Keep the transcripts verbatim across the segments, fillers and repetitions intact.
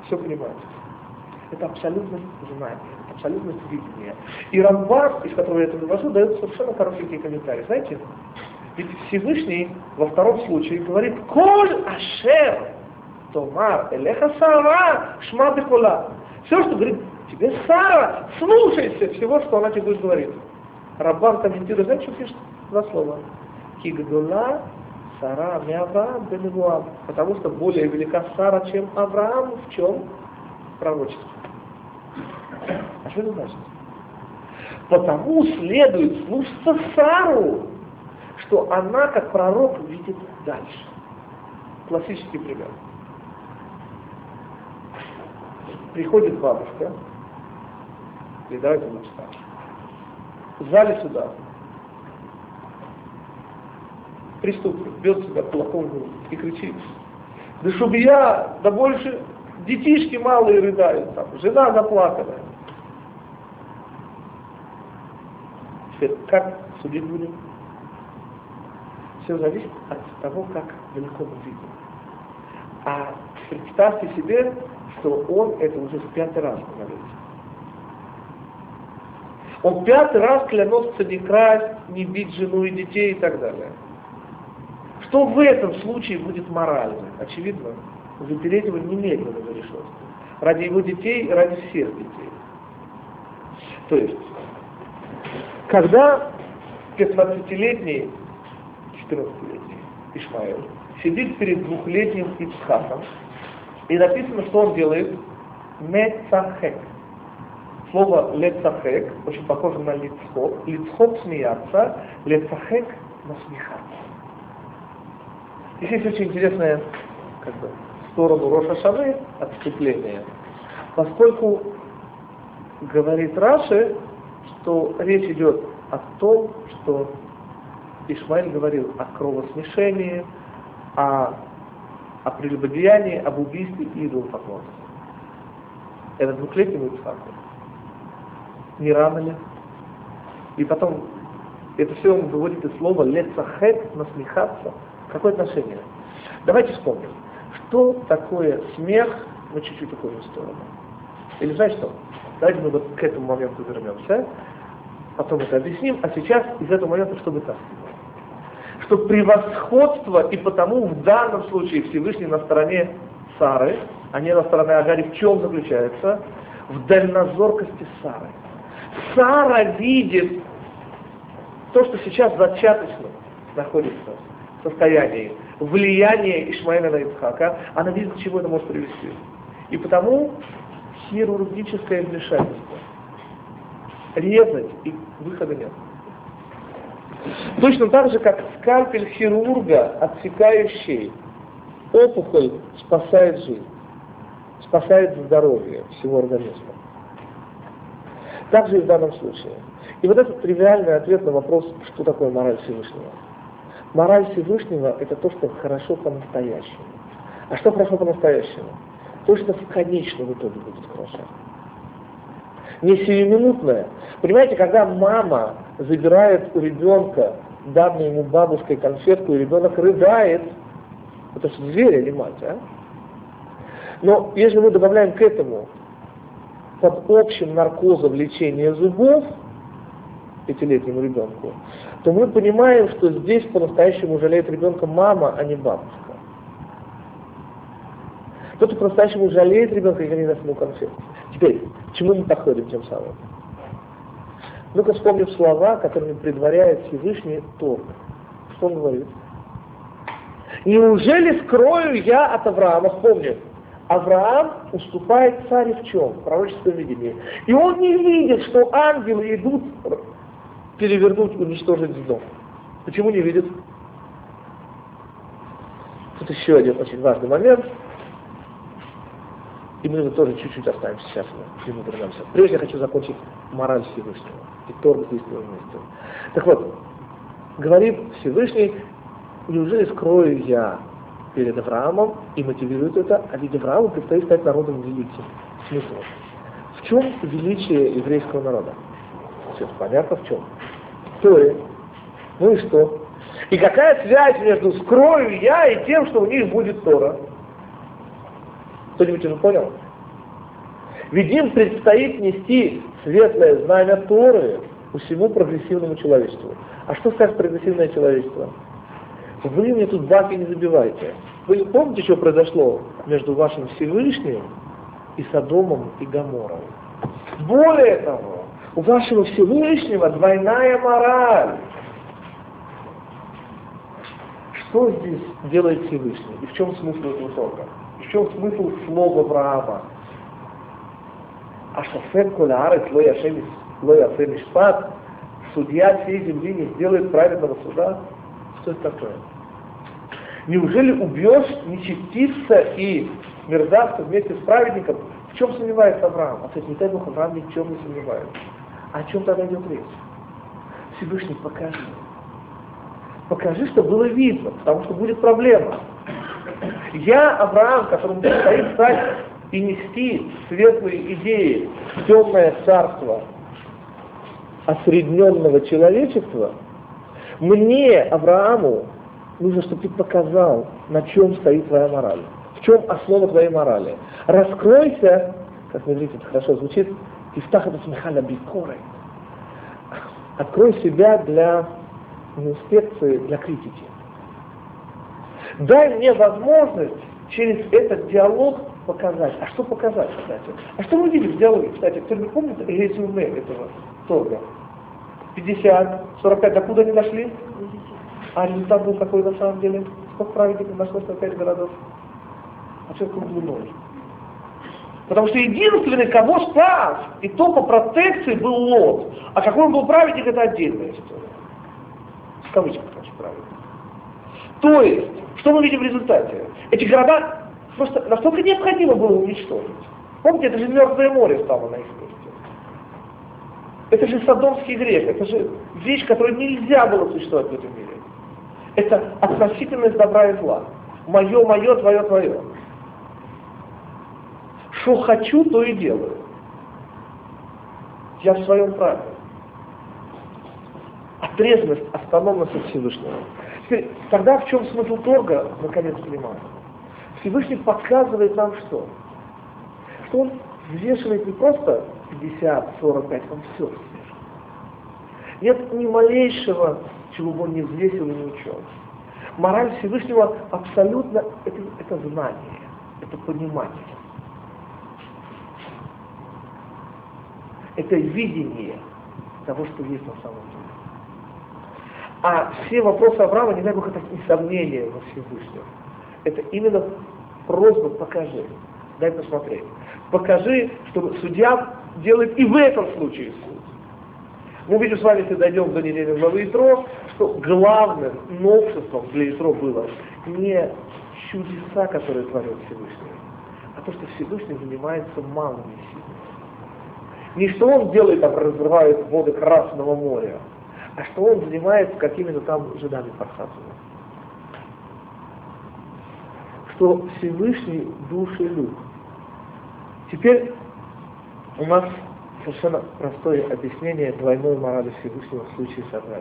все понимает. Это абсолютность знания, абсолютность видения. И Рамбам, из которого я это вывожу, дает совершенно коротенькие комментарии. Знаете, ведь Всевышний во втором случае говорит: «Коль ашер томар элеха Сара шма бекола». Все, что говорит тебе Сара, слушайся всего, что она тебе будет говорить. Рамбам комментирует, знаете, что пишет? Два слова. Кигдула Сара ми Авраам бен Авраам. Потому что более велика Сара, чем Авраам в чем? В пророчестве. А что это значит? Потому следует слушаться Сару, что она, как пророк, видит дальше. Классический пример. Приходит бабушка, и давайте лучше так. В зале суда преступник бьет себя кулаком в грудь и кричит: да чтобы я, да больше детишки малые рыдают, там, жена заплаканная. Теперь, как судить будем? Все зависит от того, как далеко мы видим. А представьте себе, что он это уже в пятый раз говорит. Он пятый раз клянется не красть, не бить жену и детей и так далее. Что в этом случае будет морально? Очевидно, запереть его немедленно за решетку. Ради его детей и ради всех детей. То есть, когда пятнадцатилетний, четырнадцатилетний Ишмаэль сидит перед двухлетним Ицхаком, и написано, что он делает мецахек. Слово лецахек очень похоже на лицхок. Лицхок смеяться, лецахек насмехаться. Здесь есть очень интересная как бы, в сторону Рош ха-Шаны отступление, поскольку говорит Раши, что речь идет о том, что Ишмаэль говорил о кровосмешении, о, о прелюбодеянии, об убийстве и идолопоклонстве. Это двухлетнему Ицхаку. Не рано ли? И потом, это все он выводит из слова лецахек, насмехаться. Какое отношение? Давайте вспомним, что такое смех, мы чуть-чуть уходим в сторону. Или знаете что? Давайте мы вот к этому моменту вернемся, потом это объясним, а сейчас из этого момента что вытаскиваем? Что превосходство, и потому в данном случае Всевышний на стороне Сары, а не на стороне Агари, в чем заключается? В дальнозоркости Сары. Сара видит то, что сейчас зачаточно находится в состоянии влияния Ишмаэля на Ицхака, она видит, к чему это может привести. И потому хирургическое вмешательство. Резать, и выхода нет. Точно так же, как скальпель хирурга, отсекающий опухоль, спасает жизнь, спасает здоровье всего организма. Так же и в данном случае. И вот этот тривиальный ответ на вопрос, что такое мораль Всевышнего. Мораль Всевышнего – это то, что хорошо по-настоящему. А что хорошо по-настоящему? То, что в конечном итоге будет хорошо. Не сиюминутное. Понимаете, когда мама забирает у ребенка данную ему бабушкой конфетку, и ребенок рыдает, это же зверь или мать, а? Но если мы добавляем к этому под общим наркозом лечения зубов пятилетнему ребенку, то мы понимаем, что здесь по-настоящему жалеет ребенка мама, а не бабушка. Кто-то по-настоящему жалеет ребенка и не даст ему конфетку. Теперь, к чему мы подходим тем самым? Ну-ка вспомним слова, которыми предваряет Всевышний Тору. Что он говорит? Неужели скрою я от Авраама? Вспомним. Авраам уступает царю в чем? В пророческом видении. И он не видит, что ангелы идут перевернуть, уничтожить дом. Почему не видит? Тут еще один очень важный момент. И мы тоже чуть-чуть оставим сейчас, мы к нему вернемся. Прежде я хочу закончить мораль Всевышнего. И Тору действует вместе. Так вот, говорит Всевышний, неужели скрою я перед Авраамом, и мотивирует это, а ведь Аврааму предстоит стать народом великим. Смысл? В чем величие еврейского народа? Все понятно в чем. Торе. Ну и что? И какая связь между скрою я и тем, что у них будет Тора? Кто-нибудь уже понял? Ведь им предстоит нести светлое знамя Торы всему прогрессивному человечеству. А что скажет прогрессивное человечество? Вы мне тут баки не забивайте. Вы помните, что произошло между вашим Всевышним и Содомом и Гоморрой? Более того, у вашего Всевышнего двойная мораль. Что здесь делает Всевышний? И в чем смысл этого толка? В чем смысл слова Авраама? А шофет коль аарец ло яшем ло ясе мишпат, судья всей земли не сделает праведного суда? Что это такое? Неужели убьешь нечестивца и мерзавца вместе с праведником? В чем сомневается Авраам? А кстати, не дай Бог, Авраам ни в чем не сомневается. А о чем тогда идет речь? Всевышний, покажи. Покажи, что было видно, потому что будет проблема. Я, Авраам, которому предстоит стать и нести светлые идеи в темное царство осредненного человечества, мне, Аврааму, нужно, чтобы ты показал, на чем стоит твоя мораль, в чем основа твоей морали. Раскройся, как на иврите это хорошо звучит, ифтах это смехаля бикоры. Открой себя для инспекции, для критики. Дай мне возможность через этот диалог показать. А что показать, кстати? А что мы видим в диалоге? Кстати, кто не помнит резюме этого торга? пятьдесят, сорок пять, докуда они дошли? А результат был какой на самом деле? Сколько праведников нашло сорок пять городов? А что круглый ноль? Потому что единственный, кого спас, и то по протекции, был Лот. А какой он был праведник, это отдельная история. В кавычках, конечно, праведник. То есть, что мы видим в результате? Эти города просто настолько необходимо было уничтожить. Помните, это же Мертвое море стало на их месте. Это же содомский грех, это же вещь, которой нельзя было существовать в этом мире. Это относительность добра и зла. Мое, мое, твое, твое. Что хочу, то и делаю. Я в своем праве. Отрезанность, автономность от Всевышнего. Теперь, тогда в чем смысл торга, наконец понимаем? Всевышний показывает нам что? Что он взвешивает не просто пятьдесят, сорок пять, он все взвешивает. Нет ни малейшего, чего бы он не взвесил и не учел. Мораль Всевышнего абсолютно, это, это знание, это понимание. Это видение того, что есть на самом деле. А все вопросы Авраама, не дай Бог, это не сомнение во Всевышнем. Это именно просьба: покажи, дай посмотреть. Покажи, что судья делает и в этом случае суд. Мы увидим с вами, если дойдем до недельной главы Итро, что главным новшеством для Итро было не чудеса, которые творит Всевышний, а то, что Всевышний занимается малыми силами. Не что он делает, там, разрывает воды Красного моря, а что он занимается какими-то там жидами пархатами. Что Всевышний душелюб. Теперь у нас совершенно простое объяснение двойной морали Всевышнего в случае сознания.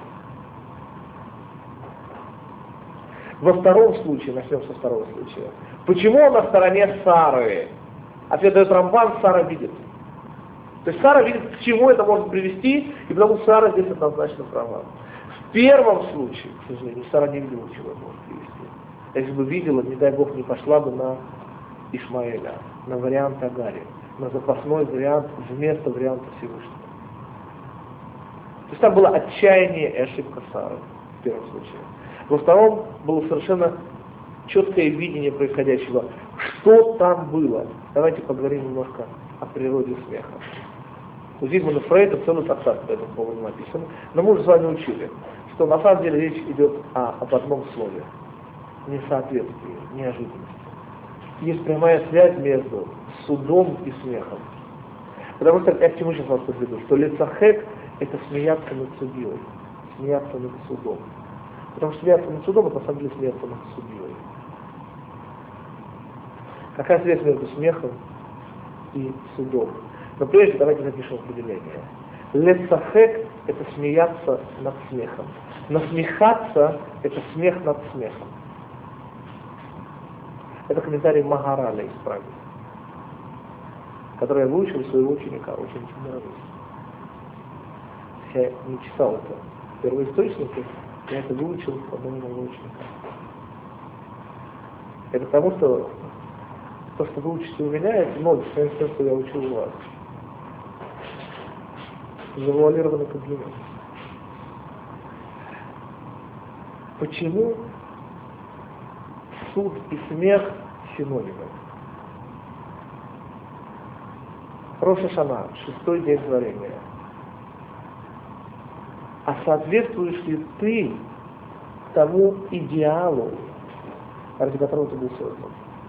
Во втором случае, начнем со второго случая. Почему он на стороне Сары? Ответ дает Рамбан: Сара видит. То есть Сара видит, к чему это может привести, и потому Сара здесь однозначно права. В первом случае, к сожалению, Сара не видела, к чему это может привести. Если бы видела, не дай Бог, не пошла бы на Ишмаэля, на вариант Агари, на запасной вариант вместо варианта Всевышнего. То есть там было отчаяние и ошибка Сары в первом случае. Во втором было совершенно четкое видение происходящего. Что там было? Давайте поговорим немножко о природе смеха. У Зигмунда Фрейда целый трактат по этому поводу написан. Но мы уже с вами учили, что на самом деле речь идет о, об одном слове. Несоответствии, неожиданности. Есть прямая связь между судом и смехом. Потому что, я к чему сейчас вас подведу, что лецахек — это смеяться над судьей, смеяться над судом. Потому что смеяться над судом — это на самом деле смеяться над судьей. Какая связь между смехом и судом? Но прежде давайте запишем определение. Лецахек — это смеяться над смехом. Насмехаться — это смех над смехом. Это комментарий Магараля исправить. который я выучил у своего ученика, ученика Мировой. Я не читал это в первоисточнике, я это выучил по одному моего ученика. Это потому, что то, что вы учите у меня, это много с тем, что я учил у вас. Завуалированный комплимент. Почему суд и смех синонимы? Рош ха-Шана, шестой день творения. А соответствуешь ли ты тому идеалу, ради которого ты был создан?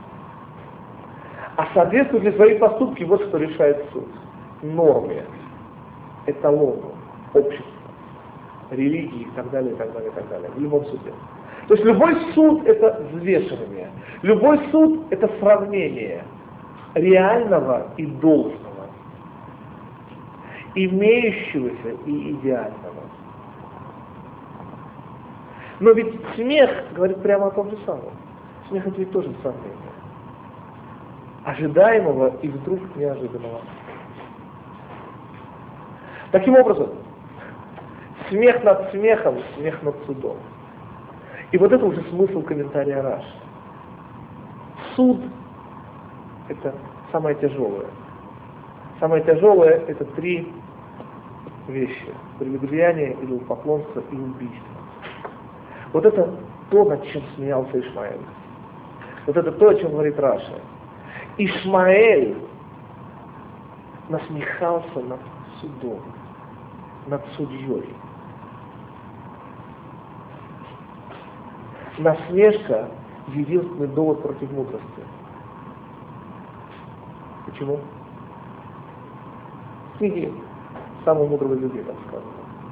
А соответствуют ли твои поступки, вот что решает суд, норме, эталону, обществу, религии и так далее, и так далее, и так далее, в любом суде. То есть любой суд — это взвешивание, любой суд — это сравнение реального и должного, имеющегося и идеального. Но ведь смех говорит прямо о том же самом. Смех — это ведь тоже сравнение ожидаемого и вдруг неожиданного. Таким образом, смех над смехом, смех над судом. И вот это уже смысл комментария Раши. Суд — это самое тяжелое. Самое тяжелое — это три вещи: прелюбодеяние, идолопоклонство и убийство. Вот это то, над чем смеялся Ишмаэль. Вот это то, о чем говорит Раша. Ишмаэль насмехался над судом, над судьей. Насмешка — единственный довод против мудрости. Почему? В книге самого мудрого людей так сказано.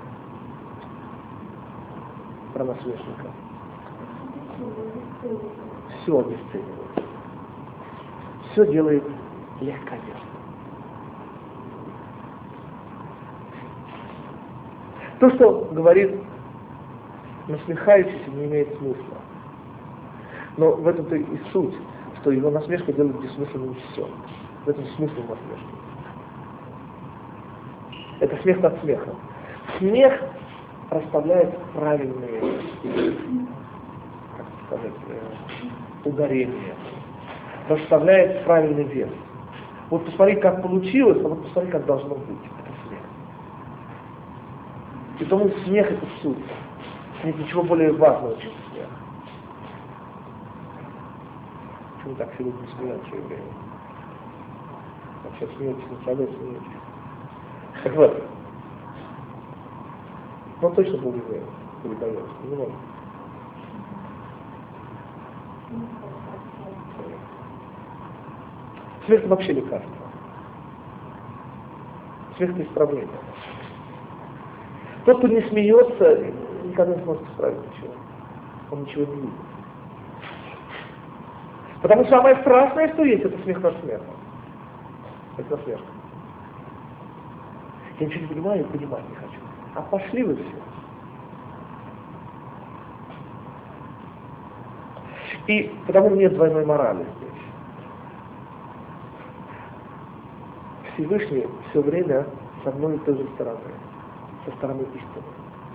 Про насмешника. Все обесценивает. Все делает легковерно. То, что говорит насмехающийся, не имеет смысла. Но в этом-то и суть, что его насмешка делает бессмысленным все. В этом смысл насмешки. Это смех над смехом. Смех расставляет правильные, как сказать, ударения, расставляет правильный вес. Вот посмотри, как получилось, а вот посмотри, как должно быть. Это смех. И тому смех — это суть. Нет ничего более важного, чем смех. Почему так все люди смеются все время? Вообще смеетесь, на собой смеетесь. Так вот. Ну точно был евреем, передается. Не может. Смех — это вообще лекарство. Смех — это исправление. Тот, кто не смеется, никогда не сможет исправить ничего. Он ничего не видит. Потому что самое страшное, что есть, это смех над смехом. Это насмешка. Я ничего не понимаю и понимать не хочу. А пошли вы все. И потому нет двойной морали здесь. Всевышний все время с одной и той же стороны. Со стороны истины.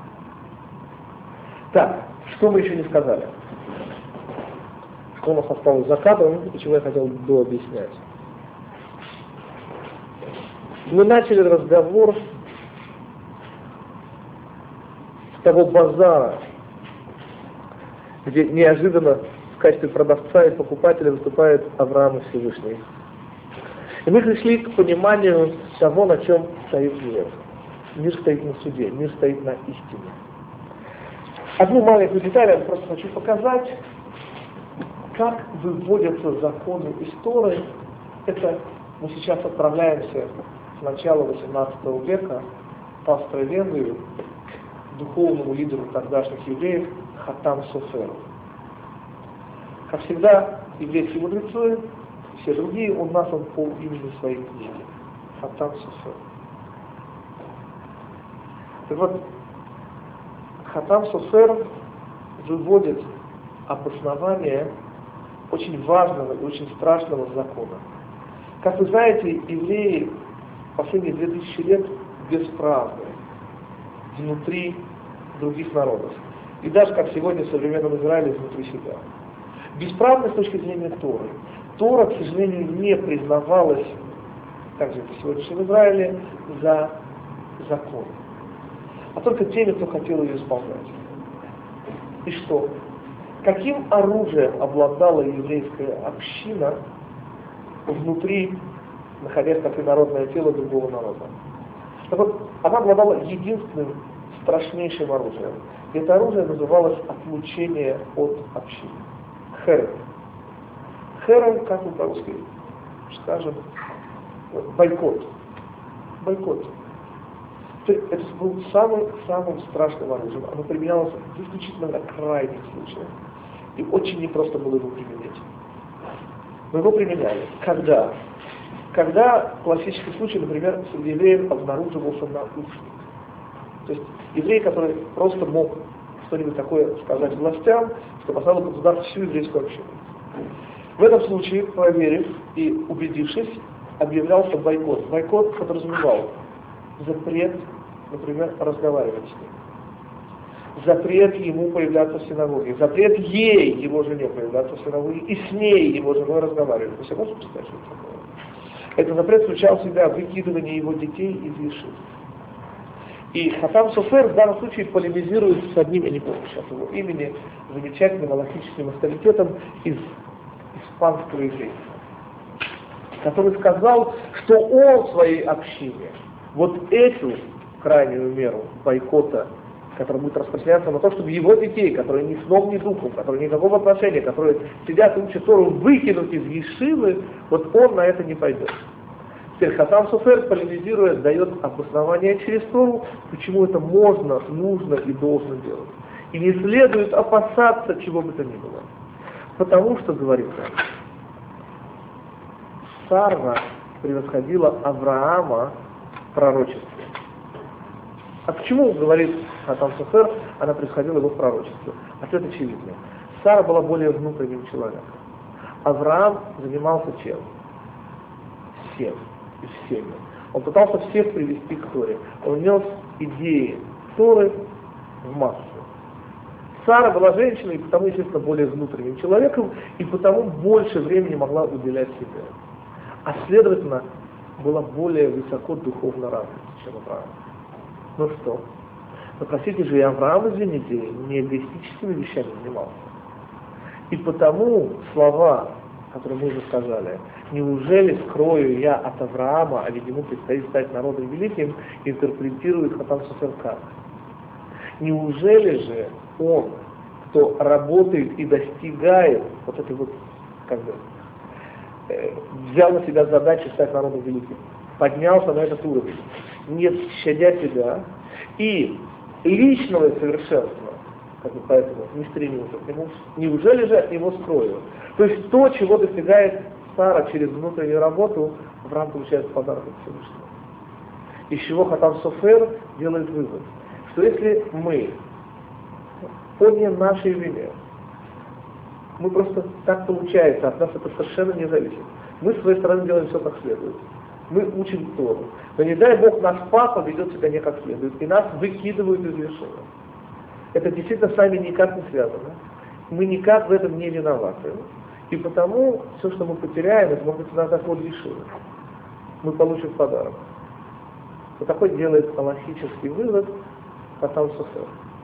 Так, что мы еще не сказали? Что у нас осталось за кадром, почему я хотел дообъяснять. Мы начали разговор с того базара, где неожиданно в качестве продавца и покупателя выступает Авраам и Всевышний. И мы пришли к пониманию того, на чем стоит мир. Мир стоит на суде, мир стоит на истине. Одну маленькую деталь я просто хочу показать, как выводятся законы истории. Это мы сейчас отправляемся с начала восемнадцатого века в Австро-Венгрию к духовному лидеру тогдашних евреев Хатам Соферу. Как всегда, еврейские мудрецы, все другие, у нас он по имени своей книги. Хатам Софер. Так вот, Хатам Софер выводит обоснование очень важного и очень страшного закона. Как вы знаете, евреи последние две тысячи лет бесправны внутри других народов. И даже, как сегодня в современном Израиле, внутри себя. Бесправны с точки зрения Торы. Тора, к сожалению, не признавалась, так же, как и сегодня в Израиле, за закон. А только теми, кто хотел ее исполнять. И что? Каким оружием обладала еврейская община внутри, находясь как инородное тело другого народа? Так вот, она обладала единственным страшнейшим оружием. И это оружие называлось отлучение от общины. Херем. Херем, как мы по-русски скажем, бойкот. Бойкот. Это был самым-самым страшным оружием. Оно применялось исключительно на крайних случаях. И очень непросто было его применять. Но его применяли. Когда? Когда классический случай, например, среди евреев обнаруживался наушник. То есть еврей, который просто мог что-нибудь такое сказать властям, что поставило под удар всю еврейскую общину. В этом случае, проверив и убедившись, объявлялся бойкот. Бойкот подразумевал запрет, например, разговаривать с ним. Запрет ему появляться в синагоге. Запрет ей, его жене, появляться в синагоге. И с ней, его женой, разговаривать. Вы себе можете представить, что это такое? Этот запрет включал в себя выкидывание его детей из ешив. И Хатам Софер в данном случае полемизирует с одним, я не помню сейчас его имени, замечательным алахическим авторитетом из испанского еврейства, который сказал, что он в своей общине вот эту крайнюю меру бойкота, которая будет распространяться на то, чтобы его детей, которые ни сном, ни духом, которые никакого отношения, которые сидят и учат Тору, выкинуть из ешивы, вот он на это не пойдет. Теперь Хатам Софер, полемизируя, дает обоснование через Тору, почему это можно, нужно и должно делать. И не следует опасаться чего бы то ни было. Потому что, говорит он, Сара превосходила Авраама в пророчестве. А почему, говорит Хатам Софер, она превосходила его в пророчестве? Ответ очевидный. Сара была более внутренним человеком. Авраам занимался чем? Всем. И всеми. Он пытался всех привести к Торе. Он нес идеи Торы в массу. Сара была женщиной, и потому, естественно, более внутренним человеком, и потому больше времени могла уделять себе. А следовательно, была более высоко духовно развита, чем Авраам. Ну что? Но простите же, и Авраам, извините, не эгоистическими вещами занимался. И потому слова, которые мы уже сказали, неужели скрою я от Авраама, а ведь ему предстоит стать народом великим, интерпретирует Хатам Софер как? Неужели же он, кто работает и достигает вот этой вот, как бы, э, взял на себя задачу стать народом великим, поднялся на этот уровень, не щадя себя, и личного совершенства, как бы поэтому не стремился к нему, неужели же от него скрою? То есть то, чего достигает Сара через внутреннюю работу, Авраам получает подарок от Всевышнего. Из чего Хатам Софер делает вывод, что если мы по не нашей вине, мы просто так получается, от нас это совершенно не зависит. Мы с своей стороны делаем все как следует. Мы учим Тору. Но не дай Бог, наш папа ведет себя не как следует, и нас выкидывают из ешивы. Это действительно с нами никак не связано. Мы никак в этом не виноваты. И потому все, что мы потеряем, это может быть на заход ешивы. Мы получим подарок. Вот такой делает алахический вывод Хатам Софер.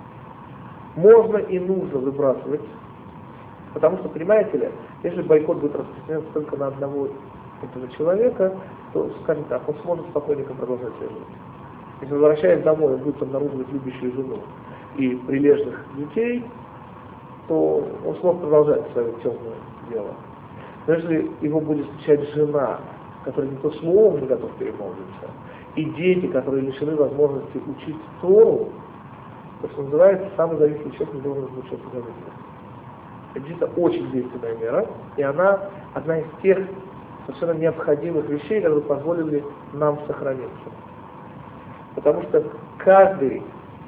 Можно и нужно выбрасывать, потому что, понимаете ли, если бойкот будет распространяться только на одного этого человека, то, скажем так, он сможет спокойненько продолжать свою жизнь. Если, возвращаясь домой, он будет обнаруживать любящую жену и прилежных детей, то он сможет продолжать свое темное дело. Но если его будет встречать жена, которая не то словом не готов перемолвиться, и дети, которые лишены возможности учить Тору, то, что называется, самый зависимый человек не должен звучать зависимым. Это действительно очень действенная мера, и она одна из тех совершенно необходимых вещей, которые позволили нам сохраниться. Потому что каждый,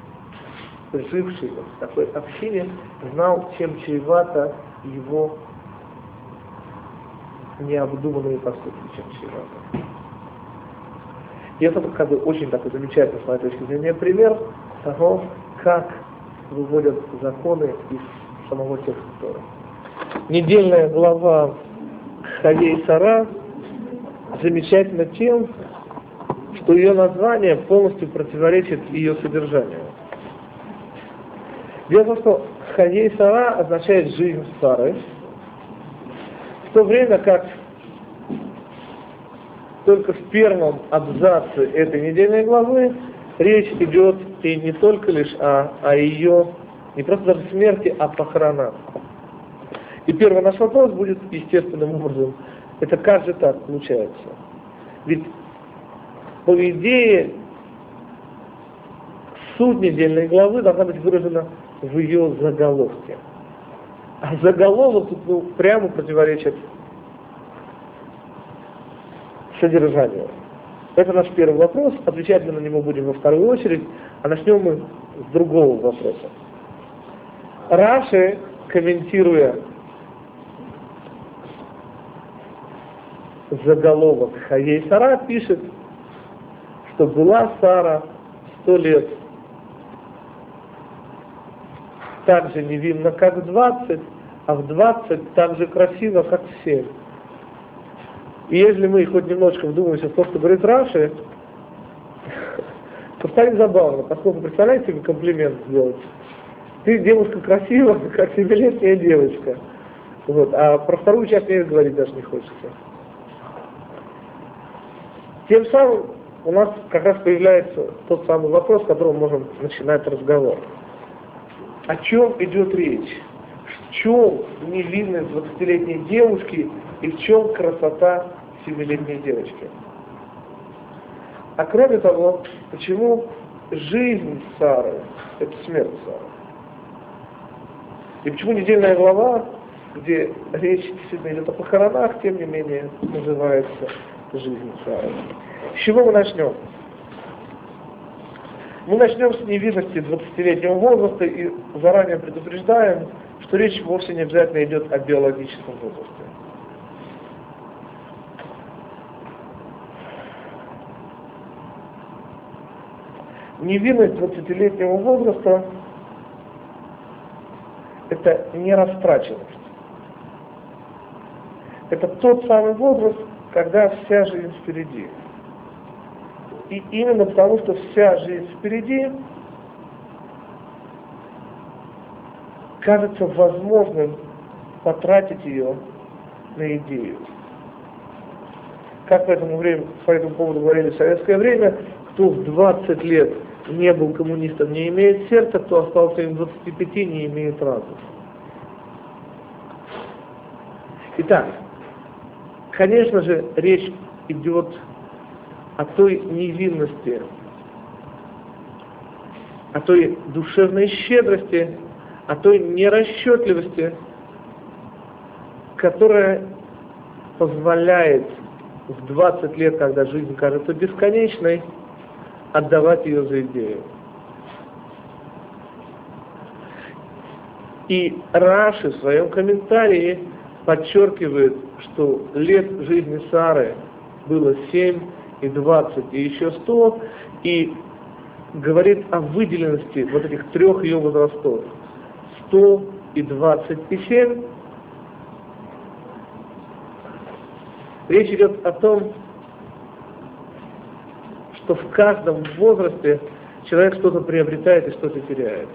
живший в такой общине, знал, чем чревато его необдуманные поступки, чем чрезмерно. И это как бы очень такой замечательный, с моей точки зрения, пример того, как выводят законы из самого текста Торы. Недельная глава Хаей Сара замечательна тем, что ее название полностью противоречит ее содержанию. Дело в том, что Хаей Сара означает жизнь Сары, в то время как только в первом абзаце этой недельной главы речь идет и не только лишь о, о ее, не просто даже смерти, а похоронах. И первый наш вопрос будет естественным образом, это как же так получается? Ведь по идее суть недельной главы должна быть выражена в ее заголовке. А заголовок тут ну, прямо противоречит содержанию. Это наш первый вопрос, отвечать мы на него будем во вторую очередь, а начнем мы с другого вопроса. Раши, комментируя заголовок Хаей Сара, пишет, что была Сара сто лет так же невинна, как в двадцать, а в двадцать так же красиво, как в семь. И если мы хоть немножко вдумаемся в то, что говорит Раши, то станет забавно, поскольку, представляете себе комплимент сделать. Ты девушка красивая, как семилетняя девочка. Вот. А про вторую часть мне говорить даже не хочется. Тем самым у нас как раз появляется тот самый вопрос, с которого мы можем начинать разговор. О чем идет речь? В чем невинность двадцатилетней девушки и в чем красота семилетней девочки? А кроме того, почему жизнь Сары – это смерть Сары? И почему недельная глава, где речь действительно идет о похоронах, тем не менее называется жизнь Сары? С чего мы начнем? Мы начнем с невинности двадцатилетнего возраста и заранее предупреждаем, что речь вовсе не обязательно идет о биологическом возрасте. Невинность двадцатилетнего возраста – это не растраченность. Это тот самый возраст, когда вся жизнь впереди. И именно потому, что вся жизнь впереди, кажется возможным потратить ее на идею. Как по этому, времени, по этому поводу говорили в советское время, кто в двадцать лет не был коммунистом, не имеет сердца, кто остался им в двадцати пяти, не имеет разума. Итак, конечно же, речь идет о той невинности, о той душевной щедрости, о той нерасчетливости, которая позволяет в двадцать лет, когда жизнь кажется бесконечной, отдавать ее за идею. И Раши в своем комментарии подчеркивает, что лет жизни Сары было семь и двадцать и еще сто, и говорит о выделенности вот этих трех ее возрастов. сто и двадцать и семь. Речь идет о том, что в каждом возрасте человек что-то приобретает и что-то теряет.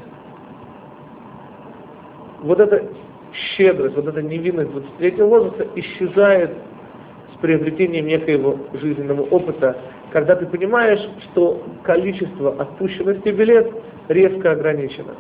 Вот эта щедрость, вот эта невинность двадцатилетнего возраста исчезает с приобретением некоего жизненного опыта, когда ты понимаешь, что количество отпущенных тебе лет резко ограничено.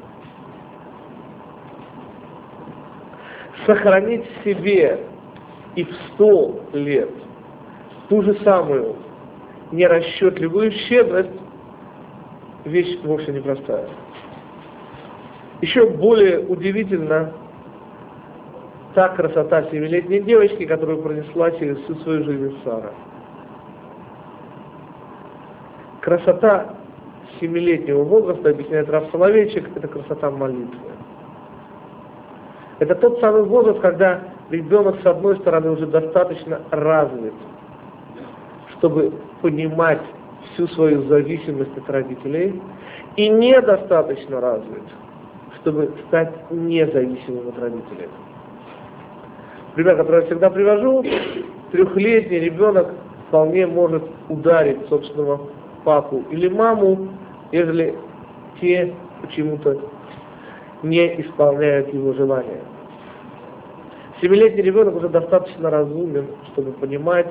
Сохранить в себе и в сто лет ту же самую нерасчетливую щедрость — вещь вовсе непростая. Еще более удивительна та красота семилетней девочки, которую пронесла через всю свою жизнь Сара. Красота семилетнего возраста, объясняет Рав Соловейчик, это красота молитвы. Это тот самый возраст, когда ребенок, с одной стороны, уже достаточно развит, чтобы понимать всю свою зависимость от родителей, и недостаточно развит, чтобы стать независимым от родителей. Пример, который я всегда привожу: трехлетний ребенок вполне может ударить собственного папу или маму, если те почему-то не исполняют его желания. Семилетний ребенок уже достаточно разумен, чтобы понимать,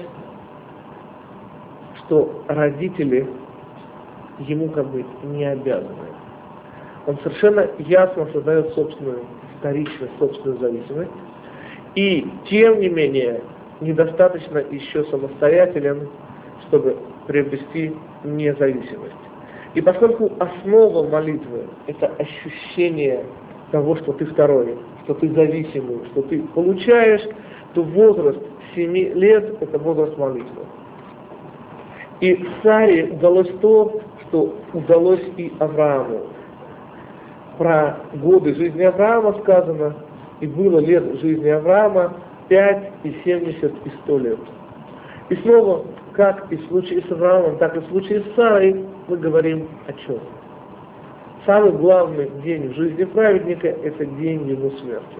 что родители ему как бы не обязаны. Он совершенно ясно создает собственную вторичность, собственную зависимость, и тем не менее недостаточно еще самостоятелен, чтобы приобрести независимость. И поскольку основа молитвы – это ощущение того, что ты второй, что ты зависимый, что ты получаешь, то возраст семи лет – это возраст молитвы. И Саре удалось то, что удалось и Аврааму. Про годы жизни Авраама сказано, и было лет жизни Авраама пять и семьдесят и сто лет. И снова, как и в случае с Авраамом, так и в случае с Сарой, мы говорим о чем? Самый главный день в жизни праведника – это день его смерти.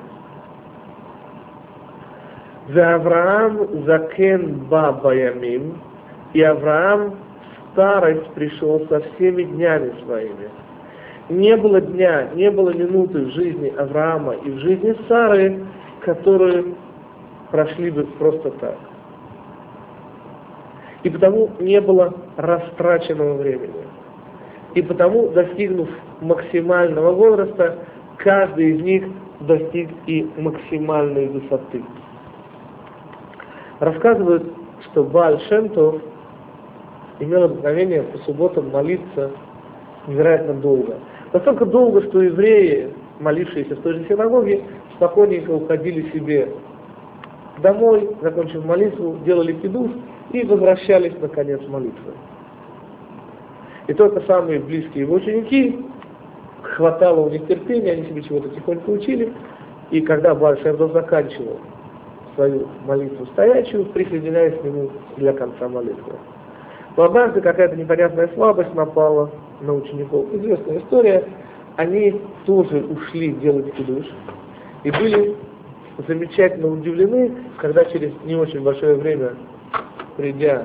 За Авраам закен ба баямим, и Авраам в старость пришел со всеми днями своими. Не было дня, не было минуты в жизни Авраама и в жизни Сары, которые прошли бы просто так. И потому не было растраченного времени. И потому, достигнув максимального возраста, каждый из них достиг и максимальной высоты. Рассказывают, что Бааль Шем Тов имел обыкновение по субботам молиться невероятно долго. Настолько долго, что евреи, молившиеся в той же синагоге, спокойненько уходили себе домой, закончив молитву, делали кидуш и возвращались на конец молитвы. И только самые близкие его ученики, хватало у них терпения, они себе чего-то тихонько учили, и когда Бааль Шем Тов заканчивал свою молитву стоячую, присоединяясь к нему для конца молитвы. Но однажды какая-то непонятная слабость напала на учеников. Известная история. Они тоже ушли делать кидуш и были замечательно удивлены, когда через не очень большое время, придя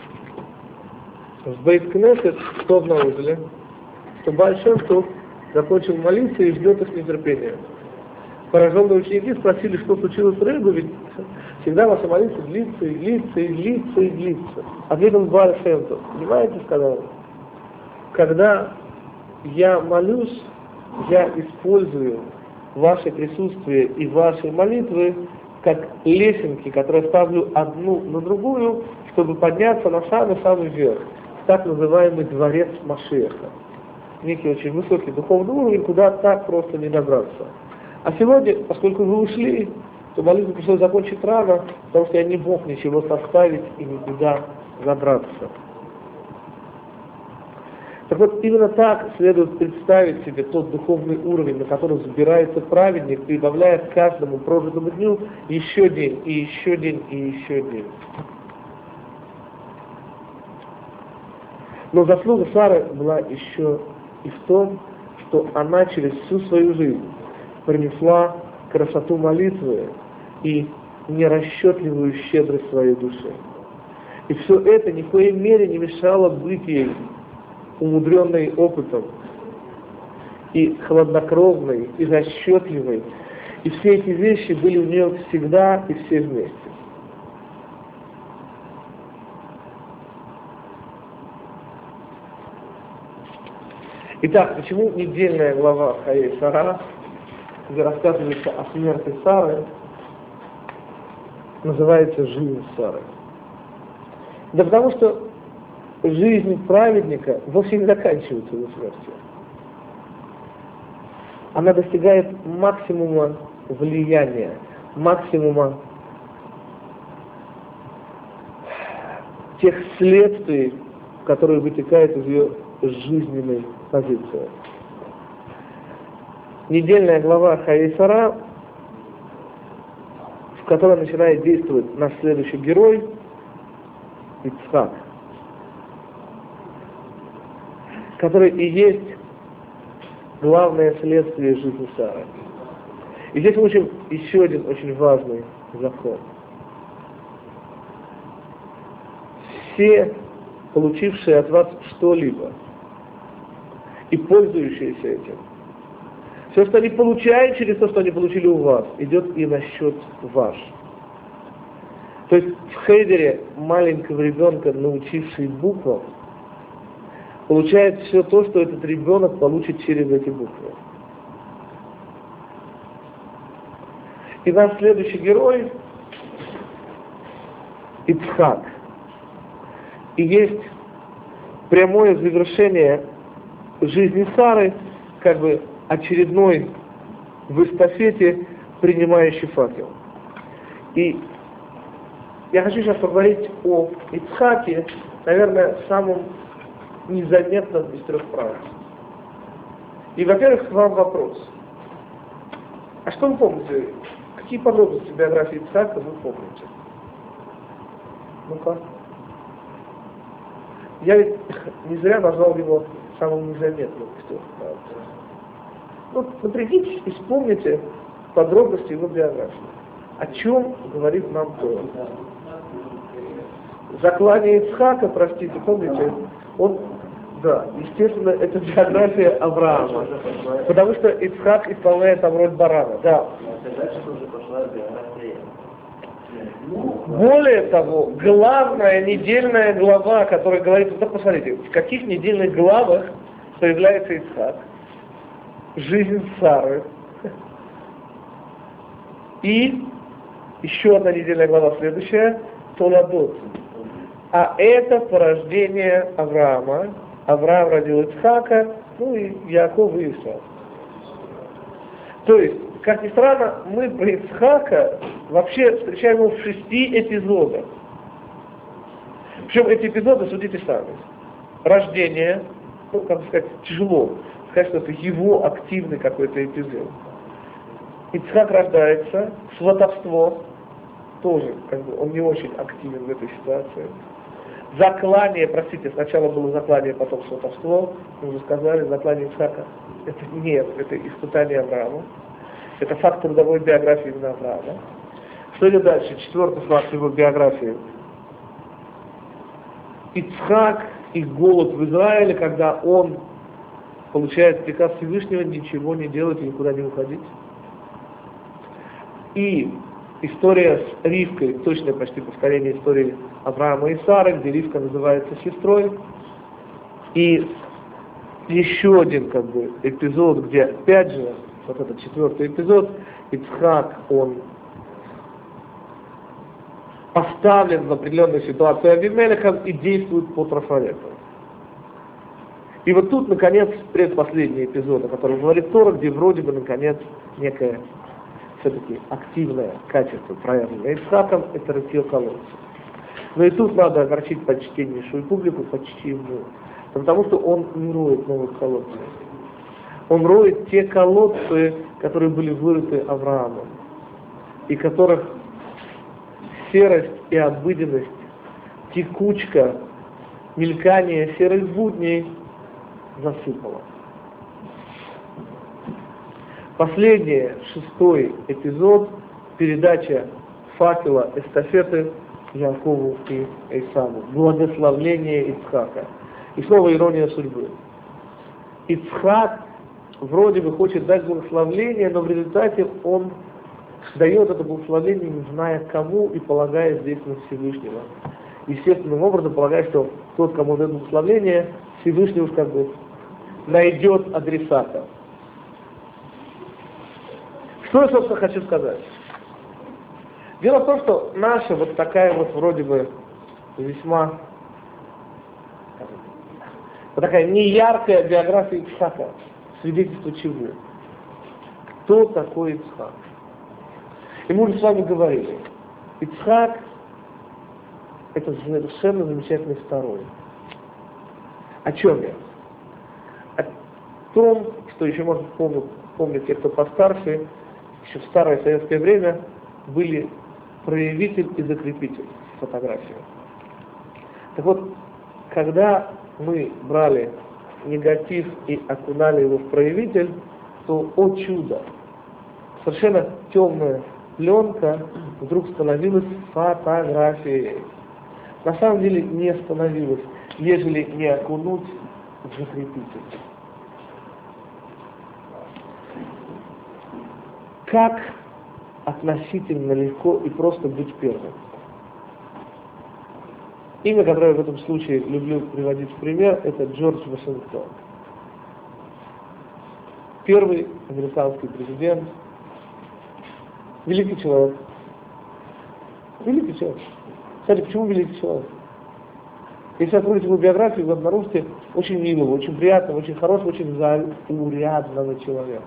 в Бейт-Кнесет, что обнаружили? Что Бааль Шем Тов закончил молиться и ждет их нетерпения. Пораженные ученики спросили, что случилось с рыбой, ведь всегда ваша молитва длится и длится и длится и длится. Ответил Бааль Шем Тов: понимаете, сказал, когда я молюсь, я использую ваше присутствие и ваши молитвы как лесенки, которые ставлю одну на другую, чтобы подняться на самый-самый верх, так называемый дворец Машиаха. Некий очень высокий духовный уровень, куда так просто не добраться. А сегодня, поскольку вы ушли, то молитву пришлось закончить рано, потому что я не мог ничего составить и никуда забраться. Так вот, именно так следует представить себе тот духовный уровень, на который взбирается праведник, прибавляя к каждому прожитому дню еще день, и еще день, и еще день. Но заслуга Сары была еще и в том, что она через всю свою жизнь принесла красоту молитвы и нерасчетливую щедрость своей души. И все это ни в коей мере не мешало быть ей умудренной опытом, и хладнокровной, и расчетливой. И все эти вещи были у нее всегда и все вместе. Итак, почему недельная глава Хаей Сара, где рассказывается о смерти Сары, называется «Жизнь Сары»? Да потому что жизнь праведника вовсе не заканчивается его смертью. Она достигает максимума влияния, максимума тех следствий, которые вытекают из ее жизненной позиции. Недельная глава Хаей Сара которой начинает действовать наш следующий герой Ицхак, который и есть главное следствие жизни Сары. И здесь мы учим еще один очень важный закон. Все, получившие от вас что-либо и пользующиеся этим, все, что они получают через то, что они получили у вас, идет и на счет ваш. То есть в хейдере маленького ребенка, научивший буквам, получает все то, что этот ребенок получит через эти буквы. И наш следующий герой Ицхак. И есть прямое завершение жизни Сары, как бы очередной в эстафете принимающий факел. И я хочу сейчас поговорить о Ицхаке, наверное, самом незаметном из трех правил. И, во-первых, к вам вопрос. А что вы помните? Какие подробности биографии Ицхака вы помните? Ну-ка. Я ведь не зря назвал его самым незаметным из трех правил. Ну, напрягитесь и вспомните подробности его биографии. О чем говорит нам Тора? Заклание Ицхака, простите, помните, он, да, естественно, это биография Авраама, потому что Ицхак исполняет там роль барана, да. Более того, главная недельная глава, которая говорит, вот посмотрите, в каких недельных главах появляется Ицхак, жизнь Сары, и еще одна недельная глава следующая, Толадот. А это порождение Авраама. Авраам родил Ицхака, ну и Яков и Исав. То есть, как ни странно, мы про Ицхака вообще встречаем его в шести эпизодах. Причем эти эпизоды, судите сами. Рождение, ну, как сказать, тяжело сказать, что это его активный какой-то эпизод. Ицхак рождается, сватовство, тоже, как бы, он не очень активен в этой ситуации. Заклание, простите, сначала было заклание, потом сватовство, мы уже сказали, заклание Ицхака. Это нет, это испытание Авраама. Это факт трудовой биографии именно Авраама. Что идет дальше? Четвертый факт его биографии. Ицхак и голод в Израиле, когда он получает приказ Всевышнего ничего не делать и никуда не уходить. И история с Ривкой, точное почти повторение истории Авраама и Сары, где Ривка называется сестрой. И еще один как бы эпизод, где опять же, вот этот четвертый эпизод, Ицхак, он поставлен в определенную ситуацию Авимелехом и действует по трафарету. И вот тут, наконец, предпоследний эпизод, о котором говорит Тора, где вроде бы, наконец, некое все-таки активное качество проявленное Ицхаком, это рытье колодца. Но и тут надо огорчить почтеннейшую публику, почти ему, потому что он не роет новых колодцев. Он роет те колодцы, которые были вырыты Авраамом, и которых серость и обыденность, текучка, мелькание серых будней засыпало. Последний, шестой эпизод, передача факела эстафеты Якову и Исаву, благословление Ицхака. И снова ирония судьбы. Ицхак вроде бы хочет дать благословление, но в результате он дает это благословение, не зная кому, и полагая здесь на Всевышнего. Естественным образом полагая, что тот, кому дает благословение, Всевышний уж как бы найдет адресата. Что я, собственно, хочу сказать? Дело в том, что наша вот такая вот вроде бы весьма вот такая неяркая биография Ицхака, свидетельство чего? Кто такой Ицхак? И мы уже с вами говорили, Ицхак — это совершенно замечательный второй. О чем я? О том, что еще можно помнить, помнить те, кто постарше, еще в старое советское время были проявитель и закрепитель фотографии. Так вот, когда мы брали негатив и окунали его в проявитель, то, о чудо, совершенно темная пленка вдруг становилась фотографией. На самом деле не становилась, ежели не окунуть в закрепитель. Как относительно легко и просто быть первым? Имя, которое я в этом случае люблю приводить в пример, это Джордж Вашингтон. Первый американский президент. Великий человек. Великий человек. Кстати, почему великий человек? Если откроете его биографию, вы обнаружите очень милого, очень приятного, очень хорошего, очень заурядного человека.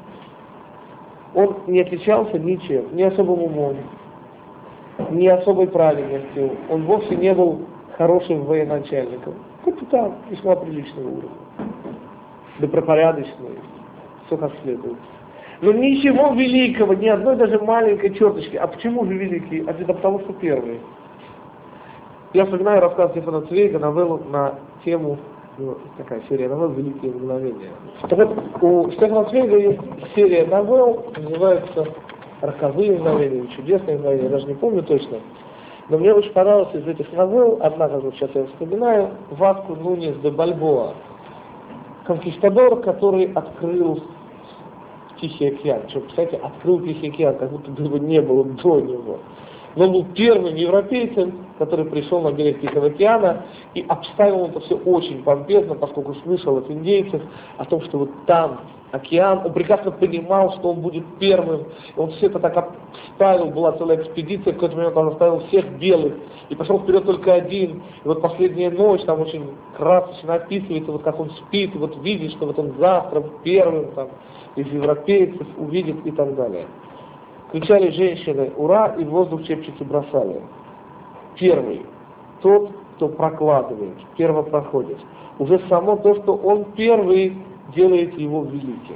Он не отличался ничем, ни особым умом, ни особой правильностью. Он вовсе не был хорошим военачальником. Капитан весьма приличного уровня. Добропорядочный, все как следует. Но ничего великого, ни одной даже маленькой черточки. А почему же великий? А это потому, что первый. Я вспоминаю рассказ Стефана Цвейга, новеллу на тему, ну, такая серия новелл «Великие мгновения». Так вот, у Стефана Цвейга есть серия новелл, называется «Роковые мгновения», «Чудесные мгновения», я даже не помню точно. Но мне очень понравилась из этих новелл, одна, как вот сейчас я вспоминаю, Васко Нунес де Бальбоа, конкистадор, который открыл Тихий океан. Что, представляете, открыл Тихий океан, как будто бы его не было до него. Но он был первым европейцем, который пришел на берег Тихого океана и обставил это все очень помпезно, поскольку слышал от индейцев о том, что вот там океан. Он прекрасно понимал, что он будет первым. И он все это так обставил, была целая экспедиция, в какой-то момент он оставил всех белых. И пошел вперед только один. И вот последняя ночь, там очень красочно описывается, вот как он спит, и вот видит, что вот он завтра первым там, из европейцев увидит и так далее. Кричали женщины «Ура!» и в воздух чепчики бросали. Первый. Тот, кто прокладывает, первопроходец. Уже само то, что он первый, делает его великим.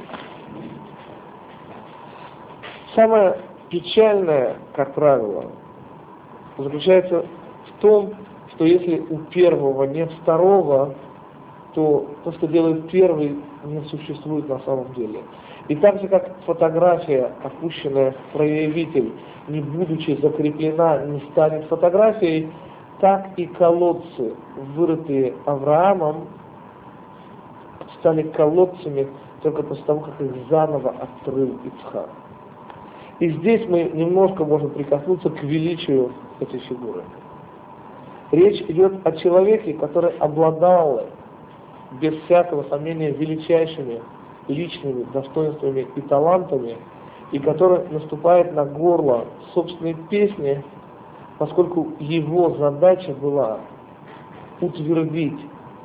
Самое печальное, как правило, заключается в том, что если у первого нет второго, то то, что делает первый, не существует на самом деле. И так же, как фотография, опущенная в проявитель, не будучи закреплена, не станет фотографией, так и колодцы, вырытые Авраамом, стали колодцами только после того, как их заново открыл Ицхак. И здесь мы немножко можем прикоснуться к величию этой фигуры. Речь идет о человеке, который обладал, без всякого сомнения, величайшими личными достоинствами и талантами, и который наступает на горло собственной песни, поскольку его задача была утвердить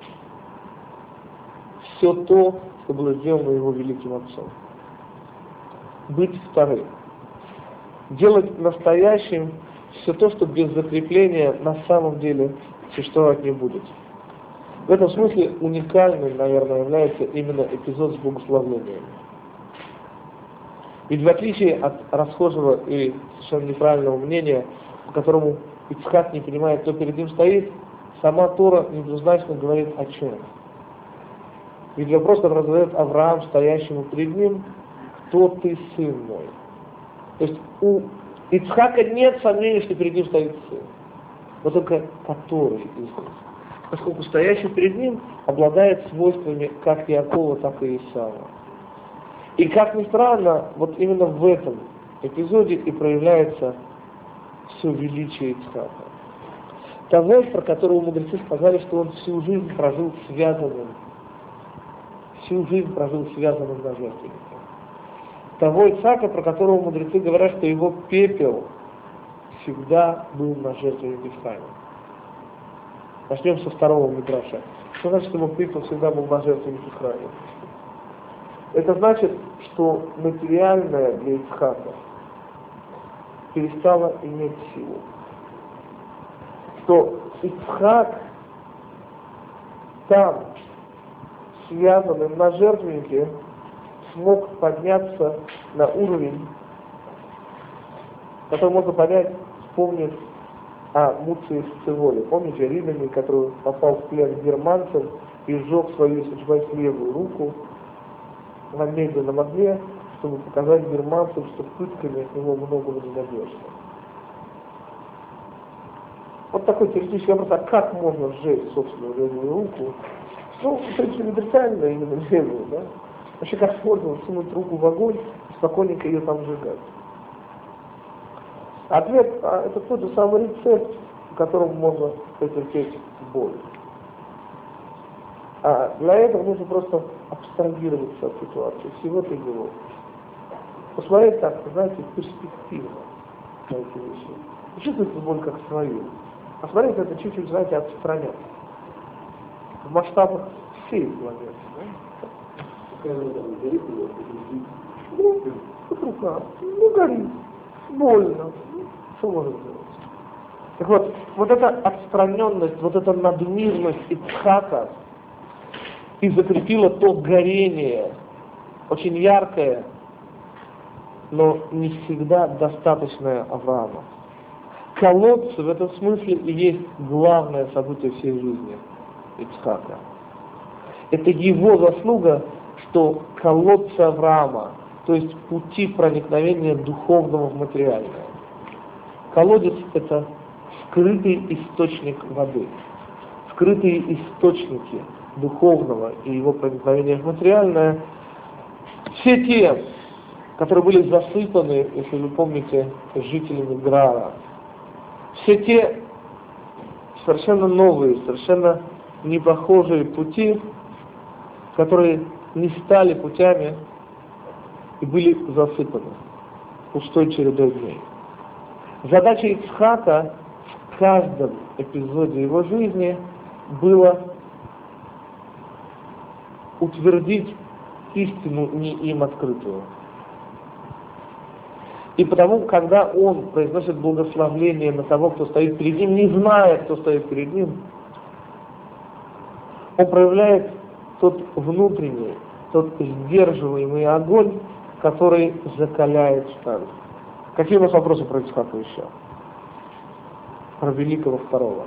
все то, что было сделано его великим отцом. Быть вторым. Делать настоящим все то, что без закрепления на самом деле существовать не будет. В этом смысле уникальным, наверное, является именно эпизод с богословлением. Ведь в отличие от расхожего и совершенно неправильного мнения, по которому Ицхак не понимает, кто перед ним стоит, сама Тора недвузначно говорит о чем. Ведь вопрос, который задает Авраам, стоящему перед ним, кто ты, сын мой? То есть у Ицхака нет сомнений, что перед ним стоит сын, но только который из них. Поскольку стоящий перед ним обладает свойствами как Иакова, так и Исава. И как ни странно, вот именно в этом эпизоде и проявляется все величие Ицхака. Того, про которого мудрецы сказали, что он всю жизнь прожил связанным, всю жизнь прожил связанным на жертвеннике. Того Ицхака, про которого мудрецы говорят, что его пепел всегда был на жертвеннике в храме. Начнем со второго мидраша. Что значит, что его пепел всегда был на жертвеннике в храме? Это значит, что материальное для Ицхака перестало иметь силу. Что Ицхак там, связанным на жертвеннике, смог подняться на уровень, который можно понять вспомнить о Муции Сцеволе. Помните, римлянин, который попал в плен к германцам и сжег свою, если не ошибаюсь, левую руку на медленном огне, чтобы показать германцам, что пытками от него многого не добьешься. Вот такой теоретический вопрос, а как можно сжечь собственную левую руку? Ну, в принципе, не бритально, именно левую, да? Вообще, как можно сунуть руку в огонь и спокойненько ее там сжигать? Ответ, а это тот же самый рецепт, по которому можно претерпеть боль. А для этого нужно просто абстрагироваться от ситуации, всего-то его. Посмотреть так, знаете, перспективно на эти вещи. Не чувствуйте боль как свою. А смотреть это чуть-чуть, знаете, отстраняться. В масштабах всей планеты. Да? Ну, как рука. Ну, горит. Больно. Что можно сделать? Так вот, вот эта отстраненность, вот эта надмирность Ицхака и закрепила то горение, очень яркое, но не всегда достаточное Авраама. Колодцы в этом смысле и есть главное событие всей жизни Ицхака. Это его заслуга, что колодцы Авраама, то есть пути проникновения духовного в материальное. Колодец – это скрытый источник воды, скрытые источники духовного и его проникновения в материальное. Все те, которые были засыпаны, если вы помните, жителями Грара, все те совершенно новые, совершенно непохожие пути, которые не стали путями и были засыпаны пустой чередой дней. Задача Ицхака в каждом эпизоде его жизни было утвердить истину не им открытую. И потому, когда он произносит благословление на того, кто стоит перед ним, не зная, кто стоит перед ним, он проявляет тот внутренний, тот сдерживаемый огонь, который закаляет сталь. Какие у нас вопросы про Ицхака еще? Про великого второго.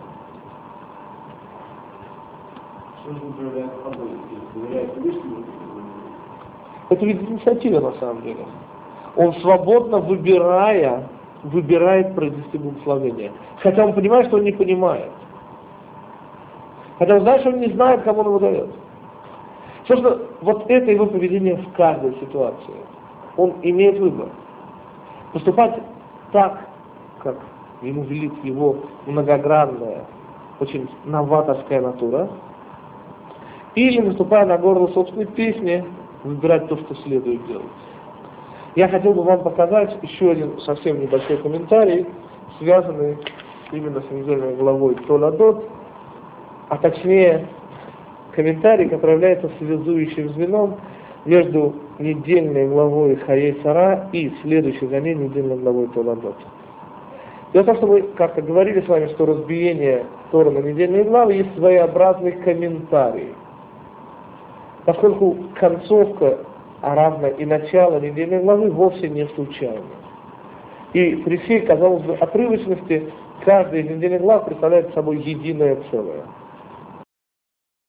Это ведь инициатива на самом деле. Он свободно выбирая, выбирает произвести благословение. Хотя он понимает, что он не понимает. Хотя он знает, что он не знает, кому он его дает. Собственно, вот это его поведение в каждой ситуации. Он имеет выбор. Поступать так, как ему велит его многогранная, очень новаторская натура, или, наступая на горло собственной песни, выбирать то, что следует делать. Я хотел бы вам показать еще один совсем небольшой комментарий, связанный именно с недельной главой Толадот, а точнее комментарий, который является связующим звеном между недельной главой Хаей Сара и следующей за ней недельной главой Толадот. Дело в том, что мы как-то говорили с вами, что разбиение Тора на недельные главы есть своеобразный комментарий. Поскольку концовка, а равно и начало недельной главы вовсе не случайно. И при всей, казалось бы, отрывочности, каждая из недельных глав представляет собой единое целое.